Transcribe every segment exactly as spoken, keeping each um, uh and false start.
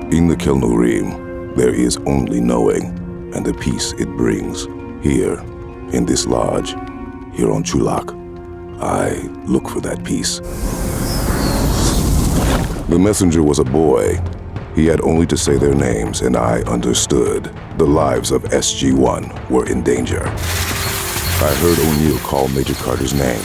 In the Kelnorim, there is only knowing, and the peace it brings. Here, in this lodge, here on Chulak, I look for that peace. The messenger was a boy. He had only to say their names, and I understood. The lives of S G one were in danger. I heard O'Neill call Major Carter's name.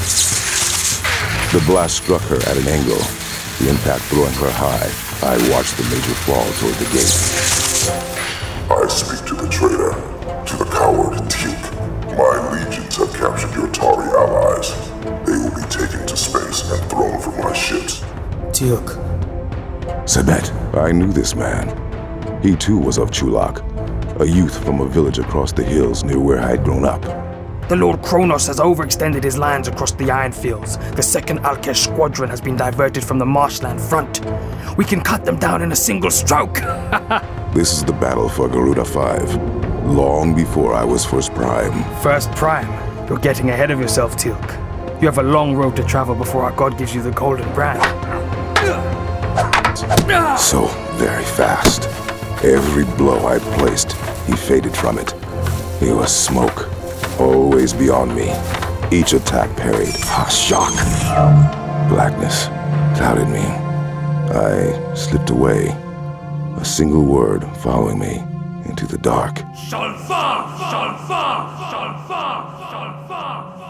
The blast struck her at an angle, the impact throwing her high. I watched the Major fall toward the gate. I speak to the traitor, to the coward Teal'c. My legions have captured your Tari allies. They will be taken to space and thrown from my ships. Teal'c. Sabet, I knew this man. He too was of Chulak, a youth from a village across the hills near where I had grown up. The Lord Kronos has overextended his lands across the Ironfields. The second Alkesh squadron has been diverted from the marshland front. We can cut them down in a single stroke. This is the battle for Garuda five, long before I was First Prime. First Prime? You're getting ahead of yourself, Teal'c. You have a long road to travel before our god gives you the golden brand. So very fast. Every blow I placed, he faded from it. He was smoke, always beyond me. Each attack parried. Ah, shock. Blackness clouded me. I slipped away, a single word following me into the dark. Shalfa! Shalfa! Shalfa! Shalfa!